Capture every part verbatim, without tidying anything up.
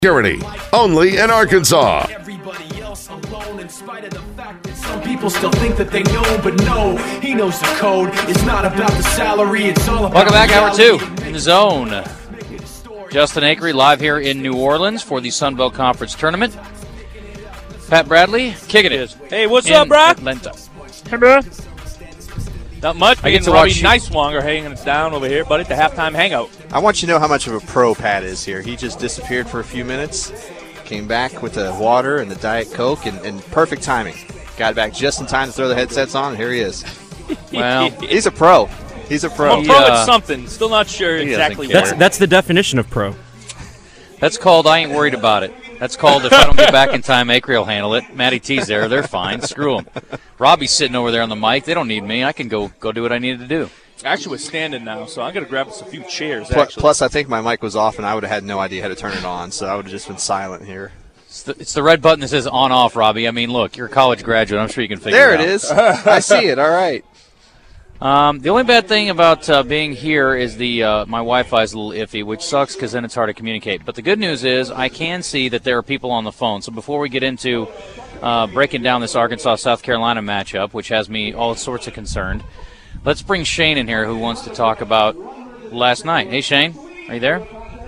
Security, only in Arkansas. Everybody else alone, in spite of the fact that some people still think that they know, but no, he knows the code. It's not about the salary, it's all about Welcome back, hour two reality. in the zone. Justin Acree live here in New Orleans for the Sun Belt Conference Tournament. Pat Bradley kicking it. Hey, what's in up, bro? Atlanta. Hey, bro. Not much. I get to Robbie watch you- Nice Longer hanging us down over here, buddy, at the halftime hangout. I want you to know how much of a pro Pat is here. He just disappeared for a few minutes, came back with the water and the Diet Coke, and, and perfect timing. Got back just in time to throw the headsets on, and here he is. Well, He's a pro. He's a pro. I'm a pro Yeah. at something. Still not sure He exactly doesn't care. what. That's that's the definition of pro. that's called I ain't worried about it. That's called if I don't get back in time, Acree will handle it. Matty T's there. They're fine. Screw them. Robbie's sitting over there on the mic. They don't need me. I can go go do what I needed to do. Actually, we're standing now, so I'm going to grab us a few chairs, Pl- actually. Plus, I think my mic was off, and I would have had no idea how to turn it on, so I would have just been silent here. It's the, it's the red button that says on off, Robbie. I mean, look, you're a college graduate. I'm sure you can figure There it out. it is. I see it. All right. Um, the only bad thing about uh, being here is the uh, my Wi-Fi is a little iffy, which sucks because then it's hard to communicate. But the good news is I can see that there are people on the phone. So before we get into uh, breaking down this Arkansas-South Carolina matchup, which has me all sorts of concerned, let's bring Shane in here who wants to talk about last night. Hey, Shane, are you there?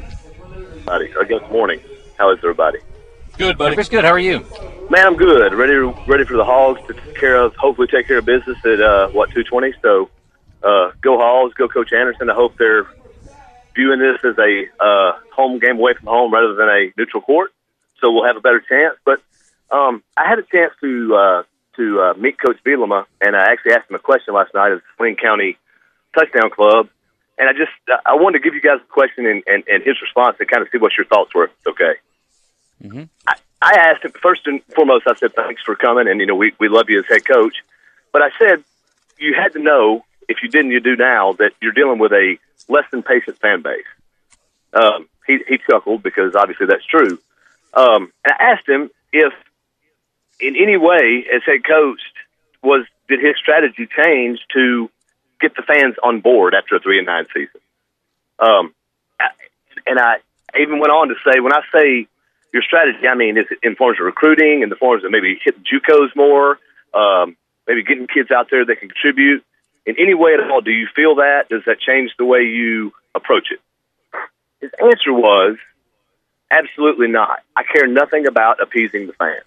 Or good morning. How is everybody? Good, buddy. Chris, good. How are you? Man, I'm good. Ready, ready for the Hogs to take care of, hopefully take care of business at uh, what two twenty. So, uh, go Hogs, go Coach Anderson. I hope they're viewing this as a uh, home game away from home rather than a neutral court. So we'll have a better chance. But um, I had a chance to uh, to uh, meet Coach Bielema, and I actually asked him a question last night at the Wayne County Touchdown Club. And I just I wanted to give you guys a question and, and, and his response and kind of see what your thoughts were. Okay. Mm-hmm. I, I asked him, first and foremost, I said, thanks for coming, and, you know, we, we love you as head coach. But I said, you had to know, if you didn't, you do now, that you're dealing with a less than patient fan base. Um, he, he chuckled because obviously that's true. Um, and I asked him if, in any way, as head coach, was did his strategy change to get the fans on board after a three and nine season? Um, I, and I even went on to say, when I say your strategy, I mean, is it in forms of recruiting, in the forms of maybe hitting JUCOs more, um, maybe getting kids out there that can contribute? In any way at all, do you feel that? Does that change the way you approach it? His answer was, absolutely not. I care nothing about appeasing the fans.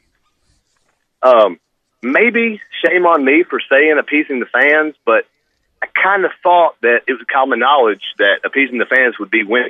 Um, maybe shame on me for saying appeasing the fans, but I kind of thought that it was common knowledge that appeasing the fans would be winning.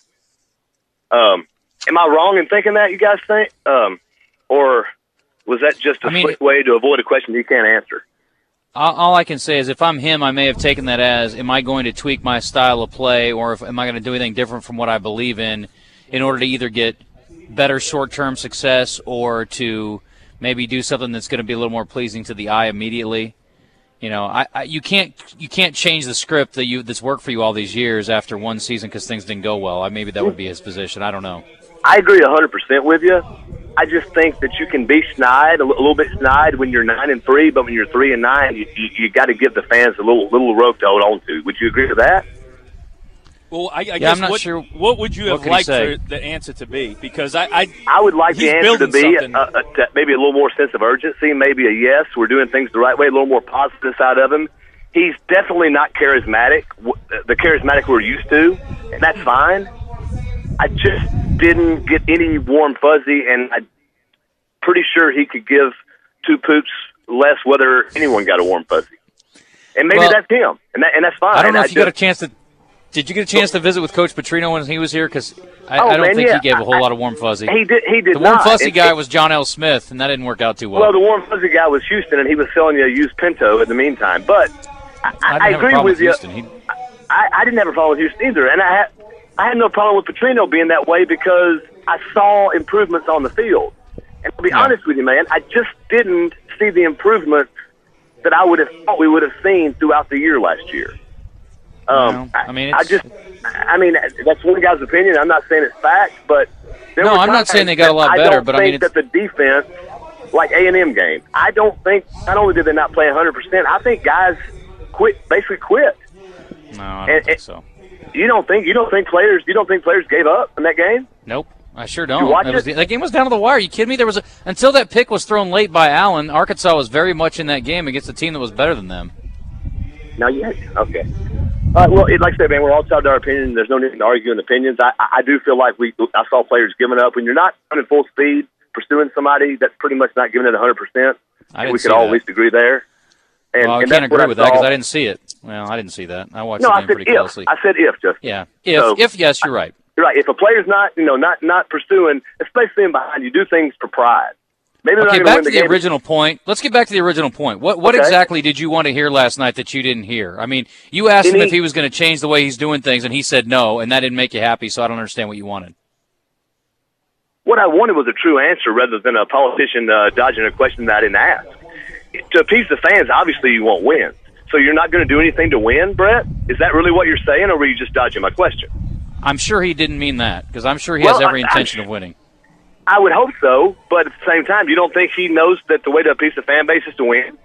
Um, am I wrong in thinking that, you guys think? Um, or was that just a I mean, slick way to avoid a question he can't answer? All, all I can say is if I'm him, I may have taken that as, am I going to tweak my style of play, or if, am I going to do anything different from what I believe in in order to either get better short-term success or to maybe do something that's going to be a little more pleasing to the eye immediately. You know, I, I you can't you can't change the script that you that's worked for you all these years after one season because things didn't go well. I, maybe that would be his position. I don't know. I agree one hundred percent with you. I just think that you can be snide, a little bit snide when you're nine and three, but when you're three and nine, you you, you got to give the fans a little little rope to hold on to. Would you agree with that? Well, I, I Yeah, guess I'm not what, sure- what would you what have can he liked say? for the answer to be? Because I, I, I would like He's the answer to building be something. a, a, to maybe a little more sense of urgency, maybe a yes, we're doing things the right way, a little more positive side of him. He's definitely not charismatic, w- the charismatic we're used to, and that's fine. I just didn't get any warm fuzzy, and I'm pretty sure he could give two poops less whether anyone got a warm fuzzy. And maybe Well, that's him, and that, and that's fine. I don't know I if you got a just- chance to. Did you get a chance to visit with Coach Petrino when he was here? Because I, Oh, I don't man, think yeah. he gave a whole I- lot of warm fuzzy. He did. He did The warm not. fuzzy And- guy was John L. Smith, and that didn't work out too well. Well, the warm fuzzy guy was Houston, and he was selling you a used Pinto in the meantime. But I, I I, didn't have a agree problem with you. Houston. He, I, I didn't have a problem with Houston either, and I had I had no problem with Petrino being that way because I saw improvements on the field. And to be Yeah. honest with you, man, I just didn't see the improvements that I would have thought we would have seen throughout the year last year. Um, No, I mean, I, I it's- just, I mean, that's one guy's opinion. I'm not saying it's fact, but there No, were I'm not times saying they got a lot that better, I don't but I think mean, it's- that the defense, like A and M game, I don't think. Not only did they not play one hundred percent, I think guys quit, basically quit. no, I don't And- think and- so. You don't think you don't think players you don't think players gave up in that game? Nope. I sure You don't. watch That, was, it? that game was down to the wire. Are you kidding me? There was a, until that pick was thrown late by Allen, Arkansas was very much in that game against a team that was better than them. Now you okay. Uh, well, it, like I said, man, we're all entitled to our opinion. There's no need to argue in opinions. I, I do feel like we. I saw players giving up when you're not running full speed, pursuing somebody that's pretty much not giving it one hundred percent. I didn't we see could all that. at least agree there. And, Well, I and can't that's what agree with that saw. because I didn't see it. Well, I didn't see that. I watched No, the I game said pretty if. closely. I said if, Justin. Yeah. If, So- if yes, you're right. You're right. If a player's not, you know, not not pursuing, especially in behind, you do things for pride. Maybe they're Okay, not back win to the the game. original point. Let's get back to the original point. What what Okay. exactly did you want to hear last night that you didn't hear? I mean, you asked him Any- if he was going to change the way he's doing things, and he said no, and that didn't make you happy, so I don't understand what you wanted. What I wanted was a true answer rather than a politician uh, dodging a question that I didn't ask. To appease the fans, obviously you won't win. So you're not going to do anything to win, Brett? Is that really what you're saying, or were you just dodging my question? I'm sure he didn't mean that, because I'm sure he Well, has every I- intention I- of winning. I would hope so, but at the same time, you don't think he knows that the way to appease the fan base is to win?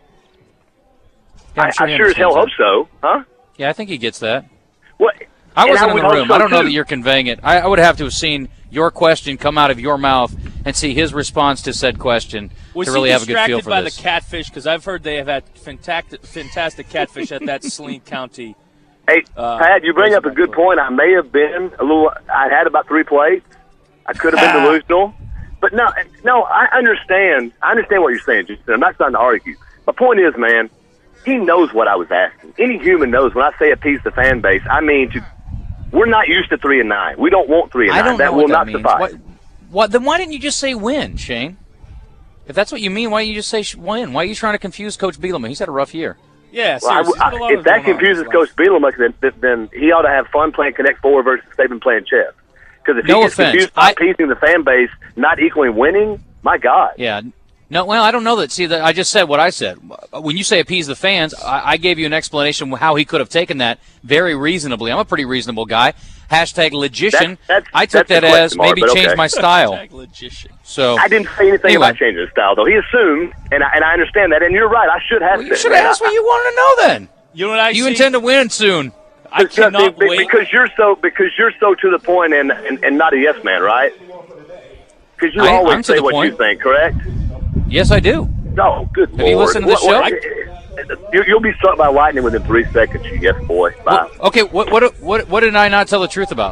Yeah, I'm I, sure I he sure as hell hope understands so, huh? that. Yeah, I think he gets that. What? I and wasn't in would the hope room. so, I don't know too. that you're conveying it. I, I would have to have seen your question come out of your mouth and see his response to said question Was to really he have a good feel distracted for by this. the catfish? Because I've heard they have had fantastic, fantastic catfish at that Saline County. Hey, Uh, Pat, you bring up a good Razorback point. I may have been a little. I had about three plates. I could have been delusional, but no, no. I understand. I understand what you're saying, Jason. I'm not trying to argue. My point is, man, he knows what I was asking. Any human knows when I say appease the fan base, I mean to. We're not used to three and nine. We don't want three and I nine. don't that know will what that not means. suffice. What, what, then why didn't you just say win, Shane? If that's what you mean, why don't you just say sh- win? Why are you trying to confuse Coach Bielema? He's had a rough year. Yeah, Well, I, seriously, he's got a I, lot if of that going on in confuses his Coach life. Bielema, then, then he ought to have fun playing Connect Four versus Saban playing chess. Because if No he gets offense. confused by I- appeasing the fan base, not equaling winning, my God. Yeah. No, well, I don't know that. See, that I just said what I said. When you say appease the fans, I, I gave you an explanation how he could have taken that very reasonably. I'm a pretty reasonable guy. Hashtag logician. That's- that's- I took that's a that as question mark, maybe but change okay. my style. Hashtag logician. So I didn't say anything Anyway. about changing his style, though. He assumed, and I, and I understand that, and you're right. I should have well, you said should that. have asked what you wanted to know then. You know what I You see? intend to win soon. I cannot Be- wait. because you're so because you're so to the point and and, and not a yes man, right? Because you I- always I'm to say the what point. you think, correct? Yes, I do. No, good Have you Lord. listened to the What- what- show? you- You'll be struck by lightning within three seconds, you yes boy. Bye. What- okay, what, what what what did I not tell the truth about?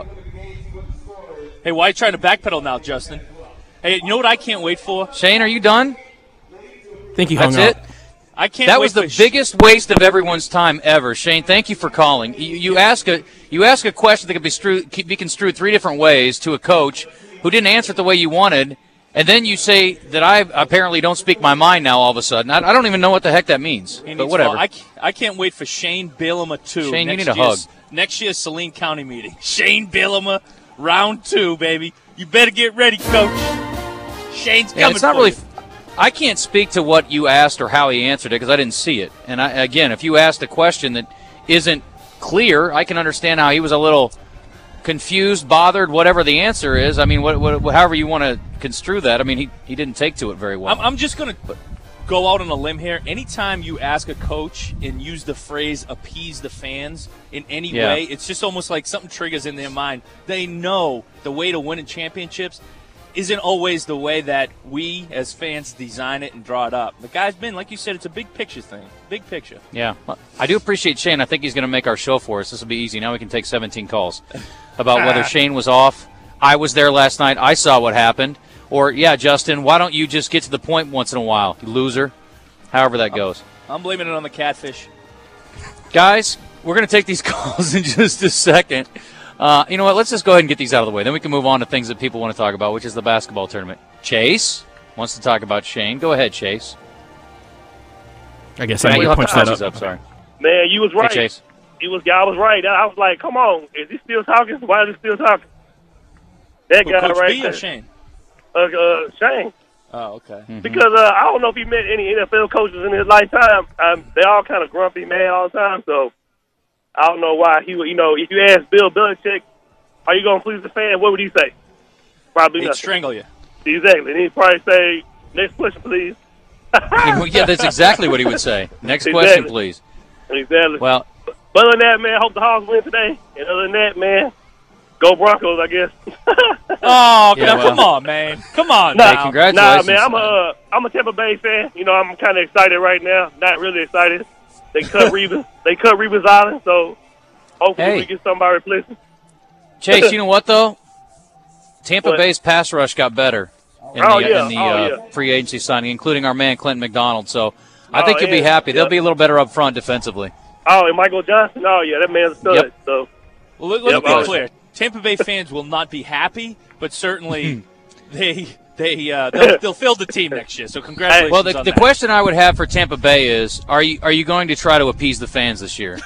Hey, why are you trying to backpedal now, Justin? Hey, you know what I can't wait for? Shane, are you done? think he hung That's up. it. I can't That wait was the for sh- biggest waste of everyone's time ever. Shane, thank you for calling. You, you ask a you ask a question that could be, stru- be construed three different ways to a coach who didn't answer it the way you wanted, and then you say that I apparently don't speak my mind now all of a sudden. I, I don't even know what the heck that means, He but needs whatever. to- I, ca- I can't wait for Shane Bielema two. Shane, you next need a year's- hug. Next year's Saline County meeting. Shane Bielema, round two, baby. You better get ready, Coach. Shane's Yeah, coming it's not for really. you. I can't speak to what you asked or how he answered it because I didn't see it. And I, again, if you asked a question that isn't clear, I can understand how he was a little confused, bothered, whatever the answer is. I mean, what, what, however you want to construe that. I mean, he, he didn't take to it very well. I'm, I'm just going to go out on a limb here. Anytime you ask a coach and use the phrase appease the fans in any Yeah. way, it's just almost like something triggers in their mind. They know the way to winning championships isn't always the way that we as fans design it and draw it up. The guy's been, like you said, it's a big picture thing. Big picture. Yeah. Well, I do appreciate Shane. I think he's going to make our show for us. This will be easy. Now we can take seventeen calls about whether Shane was off. I was there last night. I saw what happened. Or, yeah, Justin, why don't you just get to the point once in a while, you loser? However that goes. I'm blaming it on the catfish. Guys, we're going to take these calls in just a second. Uh, you know what? Let's just go ahead and get these out of the way. Then we can move on to things that people want to talk about, which is the basketball tournament. Chase wants to talk about Shane. Go ahead, Chase. I guess You'll I need to have punch to that punch up. this Sorry. Man, you was Hey, right. Chase. You was, I was right. I was like, come on, is he still talking? Why is he still talking? That Who, guy Coach right B there. or Shane? Uh, uh, Shane. Oh, okay. Mm-hmm. Because uh, I don't know if he met any N F L coaches in his lifetime. Um, they all kind of grumpy, mad all the time. So I don't know why he would. You know, if you ask Bill Belichick, "Are you going to please the fan?" What would he say? Probably He'd nothing. strangle you. Exactly. And he'd probably say, "Next question, please." Yeah, that's exactly what he would say. Next Exactly. question, please. Exactly. Well, But other than that, man, I hope the Hawks win today. And other than that, man, go Broncos, I guess. Oh, Yeah, now, well. come on, man. Come on Nah, now. congratulations. Nah, man, I'm a uh, I'm a Tampa Bay fan. You know, I'm kind of excited right now. Not really excited. They cut Reeves. They cut Reeves Island, so hopefully Hey. we get somebody replace him. Chase, you know what, though? Tampa What? Bay's pass rush got better in Oh, the, yeah. in the Oh, uh, yeah. free agency signing, including our man Clinton McDonald. So I Oh, think you'll be yeah. happy. They'll Yeah. be a little better up front defensively. Oh, and Michael Johnson. Oh, yeah, that man's a stud. Yep. So Well, let, let's Yep. be Oh, clear. Tampa Bay fans will not be happy, but certainly they they uh, they'll, they'll fill the team next year. So congratulations. Well, the, on the that. question I would have for Tampa Bay is, are you are you going to try to appease the fans this year?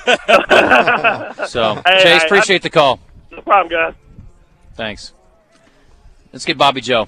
So, Hey, Chase, I- appreciate the call. no problem, guys. Thanks. Let's get Bobby Joe.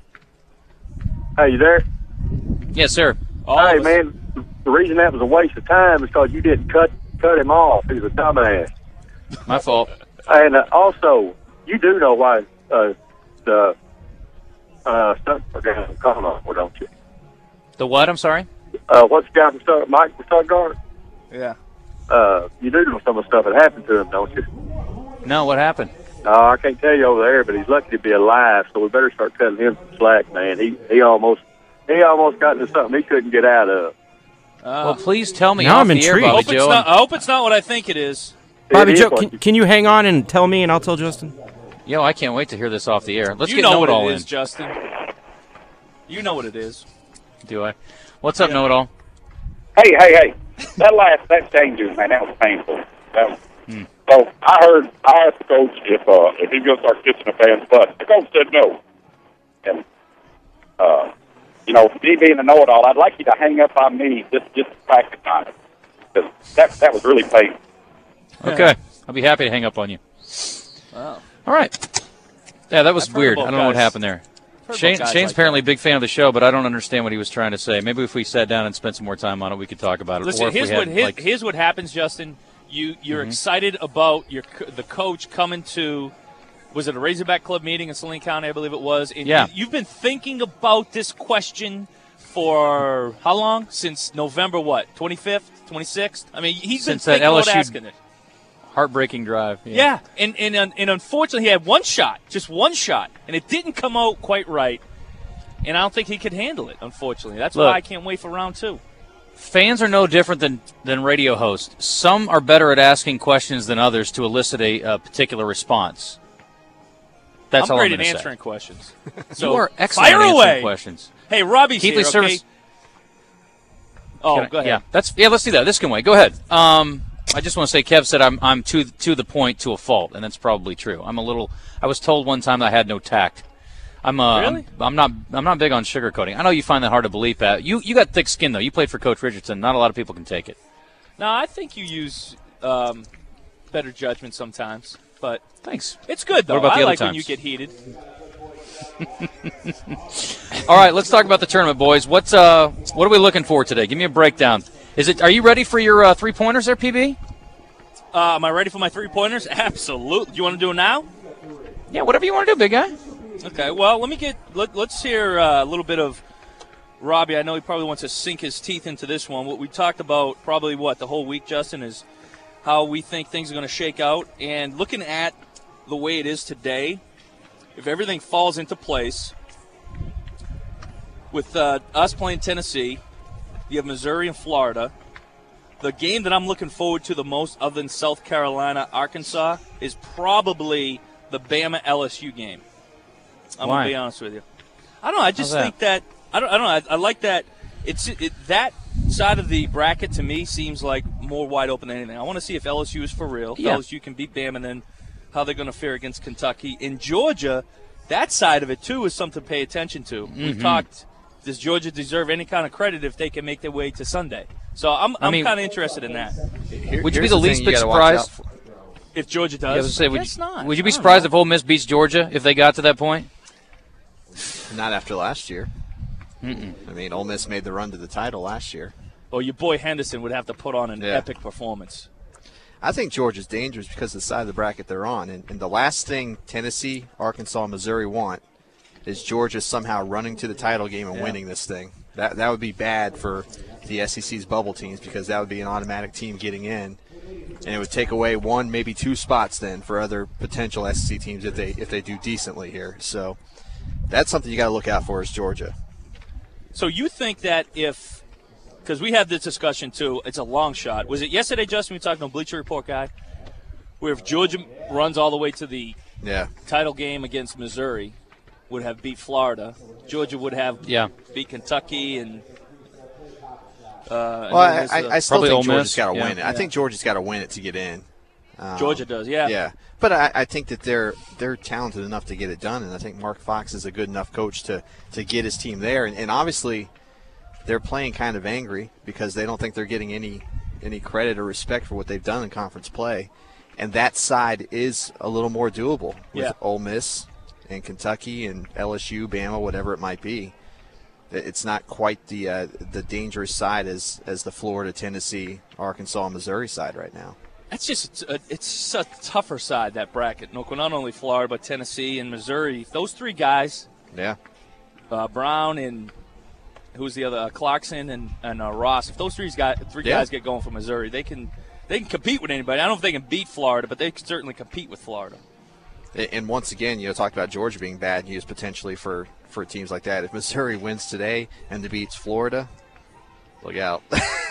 Hey, you there? Yes, sir. All hey, of us- man, the reason that was a waste of time is because you didn't cut cut him off. He was a dumbass. My fault. And uh, also, you do know why uh, the uh, stunt for down calling on, don't you? The what? I'm sorry? Uh, what's the guy from Stunt, Mike from Stuttgart? Yeah. Uh, you do know some of the stuff that happened to him, don't you? No, what happened? No, I can't tell you over there, but he's lucky to be alive, so we better start cutting him some slack, man. He he almost he almost got into something he couldn't get out of. Well, please tell me Now off I'm the air, intrigued. I Bobby hope, it's Joe. not, I hope it's not what I think it is. Bobby It is Joe, what can, you- can you hang on and tell me, and I'll tell Justin? Yo, I can't wait to hear this off the air. Let's you get know Know what It All it in. is, Justin. You know what it is. Do I? What's up, Know It All? Hey, hey, hey! That last that changes, man. That was painful. That was, Hmm. So I heard I asked the coach if uh, if he's going to start kissing the fans' butt. The coach said no. And uh, you know, me being a know-it-all, I'd like you to hang up on me just just to practice on it, because that that was really painful. Okay. I'll be happy to hang up on you. Wow. All right. Yeah, that was I've heard weird. I about don't know what guys- happened there. Heard Shane, about guys Shane's like apparently a that. big fan of the show, but I don't understand what he was trying to say. Maybe if we sat down and spent some more time on it, we could talk about it. Listen, or if here's we what had, here's, like, here's what happens, Justin. You you're Mm-hmm. excited about your co- the coach coming to, was it a Razorback Club meeting in Saline County? I believe it was. And Yeah. you, you've been thinking about this question for how long? Since November what? twenty-fifth, twenty-sixth? I mean, he's Since been that thinking about L S U asking it. heartbreaking drive. Yeah, and, and and unfortunately, he had one shot, just one shot, and it didn't come out quite right. And I don't think he could handle it, unfortunately. That's Look. why I can't wait for round two. Fans are no different than, than radio hosts. Some are better at asking questions than others to elicit a, a particular response. That's I'm all great I'm at going to answering say. questions. You So are excellent fire at answering away. questions. Hey, Robbie's Keith here, Lee okay? Service. Oh, Can I- go ahead. Yeah, that's yeah. Let's do that. This can wait. Go ahead. Um, I just want to say, Kev said I'm I'm to to the point to a fault, and that's probably true. I'm a little. I was told one time that I had no tact. I'm uh, Really? I'm, I'm not I'm not big on sugarcoating. I know you find that hard to believe, Pat. You you got thick skin though. You played for Coach Richardson. Not a lot of people can take it. No, I think you use um, better judgment sometimes, but Thanks. it's good though. What about the I other like when times? you get heated. All right, let's talk about the tournament, boys. What's uh what are we looking for today? Give me a breakdown. Is it? Are you ready for your uh, three pointers there, P B? Uh, am I ready for my three pointers? Absolutely. Do you want to do it now? Yeah, whatever you want to do, big guy. Okay. Well, let me get. Let, let's hear uh, a little bit of Robbie. I know he probably wants to sink his teeth into this one. What we talked about probably what the whole week, Justin, is how we think things are going to shake out. And looking at the way it is today, if everything falls into place, with uh, us playing Tennessee, you have Missouri and Florida. The game that I'm looking forward to the most, other than South Carolina, Arkansas, is probably the Bama L S U game. I'm Why? gonna be honest with you. I don't know. I just How's that? think that I don't. I don't know. I, I like that. It's it, that side of the bracket to me seems like more wide open than anything. I want to see if L S U is for real. If Yeah. L S U can beat Bama, and then how they're going to fare against Kentucky. In Georgia, that side of it too is something to pay attention to. We've Mhm. talked. Does Georgia deserve any kind of credit if they can make their way to Sunday? So I'm I I'm mean- kind of interested in that. Here- Would you be here's the thing least you bit gotta watch out surprised? for. If Georgia Yeah, I was does, gonna say, would guess you, not. would you I be don't surprised know. if Ole Miss beats Georgia if they got to that point? Not after last year. Mm-mm. I mean, Ole Miss made the run to the title last year. Or your boy Henderson would have to put on an Yeah. epic performance. I think Georgia's dangerous because of the side of the bracket they're on. And, and the last thing Tennessee, Arkansas, and Missouri want is Georgia somehow running to the title game and Yeah. winning this thing. That that would be bad for the S E C's bubble teams because that would be an automatic team getting in. And it would take away one, maybe two spots then for other potential S E C teams if they if they do decently here. So that's something you got to look out for is Georgia. So you think that if, because we had this discussion too, it's a long shot. Was it yesterday, Justin, we talked on Bleacher Report guy, where if Georgia runs all the way to the yeah. title game against Missouri, would have beat Florida, Georgia would have yeah. beat Kentucky and Uh, well, I, I, I still Probably think Georgia's got to yeah. win it. I Yeah. think Georgia's got to win it to get in. Um, Georgia does, yeah. Yeah, but I, I think that they're they're talented enough to get it done, and I think Mark Fox is a good enough coach to, to get his team there. And, and obviously, they're playing kind of angry because they don't think they're getting any any credit or respect for what they've done in conference play. And that side is a little more doable with Yeah. Ole Miss and Kentucky and L S U, Bama, whatever it might be. It's not quite the uh, the dangerous side as as the Florida, Tennessee, Arkansas, Missouri side right now. That's just a, it's a tougher side, that bracket. No, not only Florida, but Tennessee and Missouri. Those three guys, Yeah. uh, Brown and who's the other, uh, Clarkson and and uh, Ross. If those three guys three Yeah. guys get going for Missouri, they can they can compete with anybody. I don't know if they can beat Florida, but they can certainly compete with Florida. And once again, you know, talked about Georgia being bad news potentially for, for teams like that. If Missouri wins today and beats Florida, look out.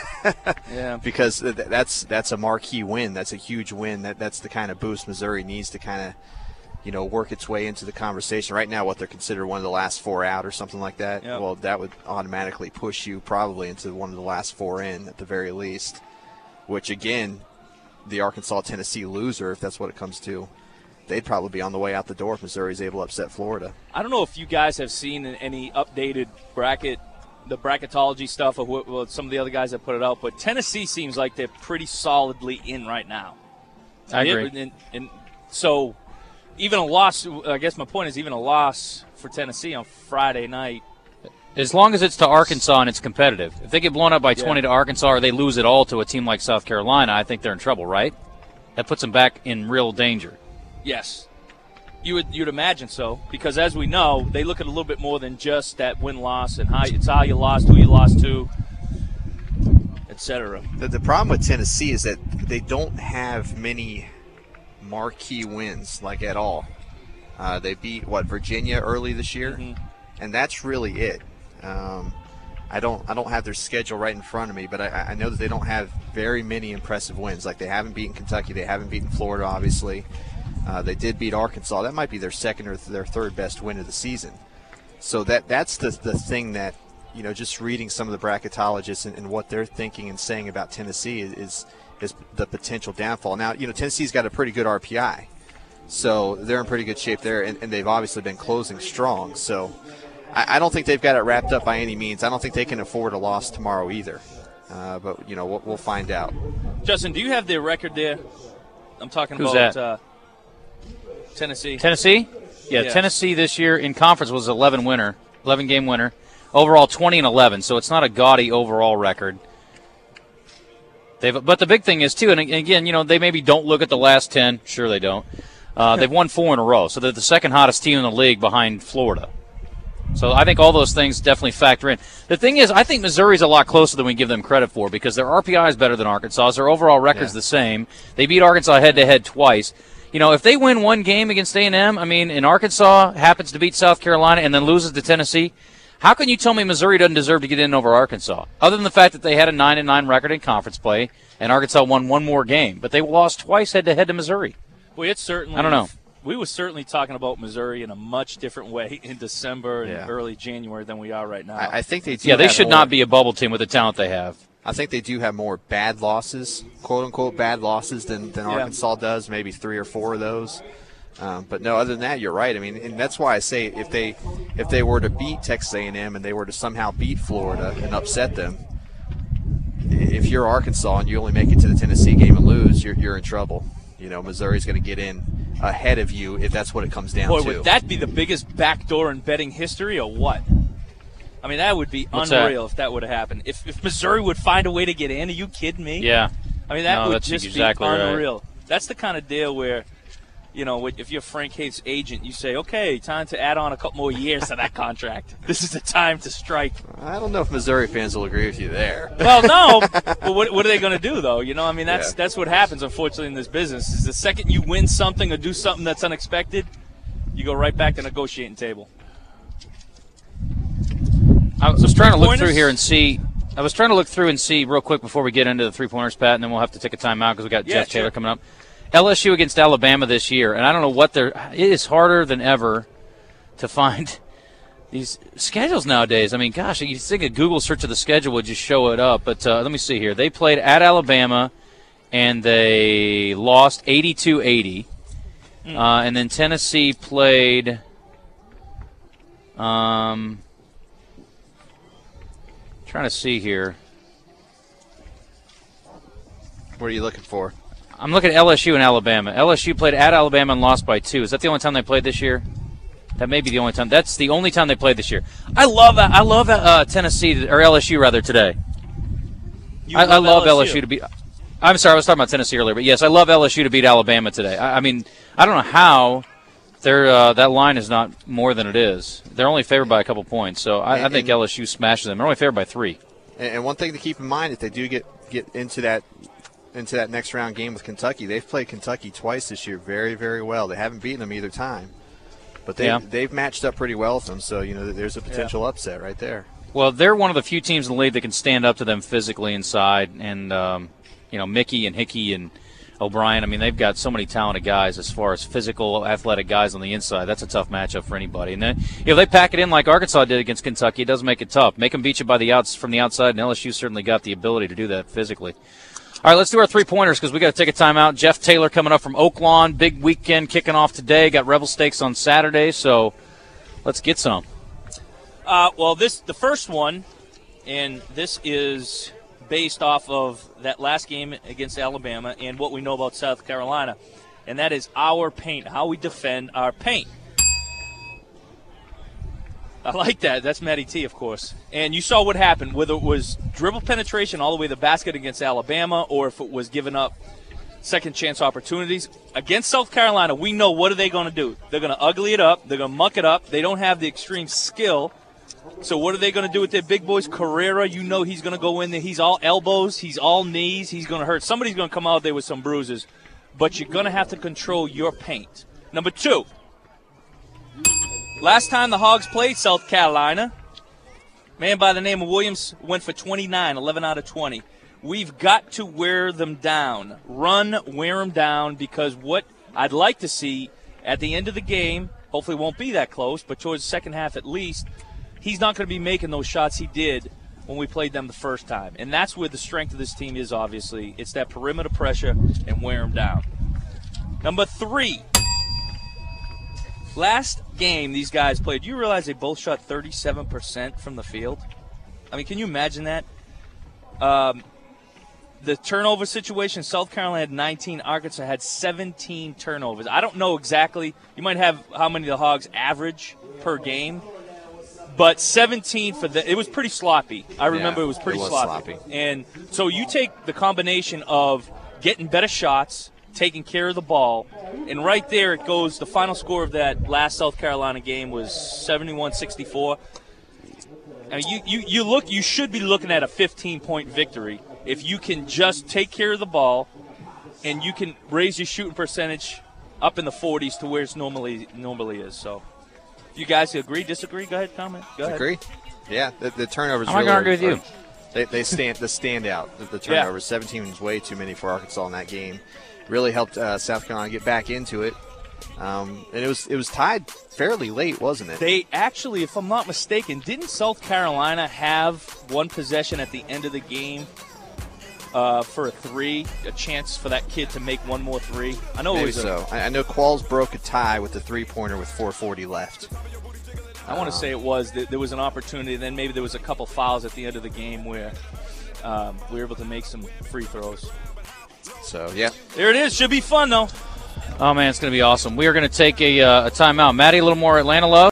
Yeah. Because that's that's a marquee win. That's a huge win. That that's the kind of boost Missouri needs to kind of, you know, work its way into the conversation. Right now, what they're considered one of the last four out or something like that. Yep. Well, that would automatically push you probably into one of the last four in at the very least. Which again, the Arkansas-Tennessee loser, if that's what it comes to, they'd probably be on the way out the door if Missouri's able to upset Florida. I don't know if you guys have seen any updated bracket, the bracketology stuff of what, what some of the other guys that put it out, but Tennessee seems like they're pretty solidly in right now. I agree. And, and, and so even a loss, I guess my point is even a loss for Tennessee on Friday night. As long as it's to Arkansas and it's competitive. If they get blown up by Yeah. twenty to Arkansas or they lose it all to a team like South Carolina, I think they're in trouble, right? That puts them back in real danger. Yes. You would you'd imagine so, because as we know, they look at a little bit more than just that win-loss and how it's how you lost, who you lost to, et cetera. The, the problem with Tennessee is that they don't have many marquee wins, like at all. Uh, they beat, what, Virginia early this year? Mm-hmm. And that's really it. Um, I don't I don't have their schedule right in front of me, but I, I know that they don't have very many impressive wins. Like they haven't beaten Kentucky. They haven't beaten Florida, obviously. Uh, they did beat Arkansas. That might be their second or th- their third best win of the season. So that that's the the thing that, you know, just reading some of the bracketologists and, and what they're thinking and saying about Tennessee is is the potential downfall. Now, you know, Tennessee's got a pretty good R P I, so they're in pretty good shape there, and, and they've obviously been closing strong. So I, I don't think they've got it wrapped up by any means. I don't think they can afford a loss tomorrow either. Uh, but, you know, we'll, we'll find out. Justin, do you have their record there? I'm talking Who's about that? Uh, Tennessee. Tennessee? Yeah, Yeah. Tennessee this year in conference was eleven winner, eleven game winner. Overall twenty and eleven, so it's not a gaudy overall record. They've, but the big thing is, too, and again, you know, they maybe don't look at the last ten. Sure they don't. Uh, they've won four in a row, so they're the second hottest team in the league behind Florida. So I think all those things definitely factor in. The thing is, I think Missouri's a lot closer than we give them credit for because their R P I is better than Arkansas. Their overall record's Yeah. the same. They beat Arkansas head-to-head twice. You know, if they win one game against A and M, I mean, and Arkansas happens to beat South Carolina and then loses to Tennessee, how can you tell me Missouri doesn't deserve to get in over Arkansas? Other than the fact that they had a nine and nine record in conference play and Arkansas won one more game, but they lost twice head-to-head to Missouri. Well, it's certainly. I don't know. We were certainly talking about Missouri in a much different way in December and Yeah. early January than we are right now. I, I think they do Yeah, they have should more- not be a bubble team with the talent they have. I think they do have more bad losses, quote-unquote bad losses, than, than Yeah. Arkansas does, maybe three or four of those. Um, but, no, other than that, you're right. I mean, and that's why I say if they if they were to beat Texas A and M and they were to somehow beat Florida and upset them, if you're Arkansas and you only make it to the Tennessee game and lose, you're, you're in trouble. You know, Missouri's going to get in ahead of you if that's what it comes down Boy, to. would that be the biggest backdoor in betting history or what? I mean, that would be What's unreal that? if that would have happened. If, if Missouri would find a way to get in, are you kidding me? Yeah. I mean, that No, would that's just exactly be right. unreal. That's the kind of deal where you know, if you're Frank Haith's agent, you say, okay, time to add on a couple more years to that contract. This is the time to strike. I don't know if Missouri fans will agree with you there. Well, no. But what, what are they going to do, though? You know, I mean, that's Yeah. that's what happens, unfortunately, in this business. Is the second you win something or do something that's unexpected, you go right back to the negotiating table. I was trying to look three-pointers? through here and see. I was trying to look through and see real quick before we get into the three-pointers, Pat, and then we'll have to take a timeout because we got Yeah, Jeff sure. Taylor coming up. L S U against Alabama this year, and I don't know what they're. It is harder than ever to find these schedules nowadays. I mean, gosh, you think a Google search of the schedule would just show it up. But uh, let me see here. They played at Alabama, and they lost eighty-two eighty. Mm. Uh, and then Tennessee played. Um, trying to see here. What are you looking for? I'm looking at L S U and Alabama. L S U played at Alabama and lost by two. Is that the only time they played this year? That may be the only time. That's the only time they played this year. I love that. I love uh, Tennessee or L S U rather today. You I, I love L S U. L S U to beat. I'm sorry, I was talking about Tennessee earlier, but yes, I love L S U to beat Alabama today. I, I mean, I don't know how they're, uh, that line is not more than it is. They're only favored by a couple points, so I, And- I think and- L S U smashes them. They're only favored by three. And, and one thing to keep in mind, if they do get, get into that into that next round game with Kentucky, they've played Kentucky twice this year very, very well. They haven't beaten them either time. But they, Yeah. they've matched up pretty well with them, so, you know, there's a potential upset right there. Well, they're one of the few teams in the league that can stand up to them physically inside. And, um, you know, Mickey and Hickey and O'Brien, I mean, they've got so many talented guys as far as physical, athletic guys on the inside. That's a tough matchup for anybody. And then if they pack it in like Arkansas did against Kentucky, it does make it tough. Make them beat you by the outs from the outside, and L S U certainly got the ability to do that physically. All right, let's do our three-pointers because we got to take a timeout. Jeff Taylor coming up from Oaklawn. Big weekend kicking off today. Got Rebel Stakes on Saturday, so let's get some. Uh, well, this the first one, and this is based off of that last game against Alabama and what we know about South Carolina, and that is our paint, how we defend our paint. I like that. That's Matty T, of course. And you saw what happened, whether it was dribble penetration all the way to the basket against Alabama or if it was giving up second chance opportunities. Against South Carolina, we know what are they going to do. They're going to ugly it up. They're going to muck it up. They don't have the extreme skill. So what are they going to do with their big boys? Carrera, you know he's going to go in there. He's all elbows. He's all knees. He's going to hurt. Somebody's going to come out there with some bruises. But you're going to have to control your paint. Number two. Last time the Hogs played South Carolina, man by the name of Williams went for twenty-nine, eleven out of twenty. We've got to wear them down. Run, wear them down, because what I'd like to see at the end of the game, hopefully it won't be that close, but towards the second half at least, he's not going to be making those shots he did when we played them the first time. And that's where the strength of this team is, obviously. It's that perimeter pressure and wear them down. Number three. Last game these guys played, you realize they both shot thirty-seven percent from the field? I mean, can you imagine that? Um, the turnover situation, South Carolina had nineteen, Arkansas had seventeen turnovers. I don't know exactly. You might have how many the Hogs average per game, but seventeen for the – it was pretty sloppy. I remember Yeah, it was pretty it was sloppy. sloppy. And so you take the combination of getting better shots, taking care of the ball, and right there it goes. The final score of that last South Carolina game was seventy-one sixty-four. Now you, you, you look you should be looking at a fifteen-point victory if you can just take care of the ball and you can raise your shooting percentage up in the forties to where it's normally normally is. So if you guys agree, disagree, go ahead, comment. Go ahead. Agree? Yeah, the, the turnovers I'm not really gonna argue with are- you. They, they stand the standout. The, the turnovers, seventeen was way too many for Arkansas in that game. Really helped uh, South Carolina get back into it, um, and it was it was tied fairly late, wasn't it? They actually, if I'm not mistaken, didn't South Carolina have one possession at the end of the game uh, for a three, a chance for that kid to make one more three? I know Maybe it was. so. I I know Qualls broke a tie with the three-pointer with four forty left. A, I want to say it was. There was an opportunity, and then maybe there was a couple fouls at the end of the game where um, we were able to make some free throws. So, yeah. There it is. Should be fun, though. Oh, man, it's going to be awesome. We are going to take a, uh, a timeout. Maddie, a little more Atlanta love?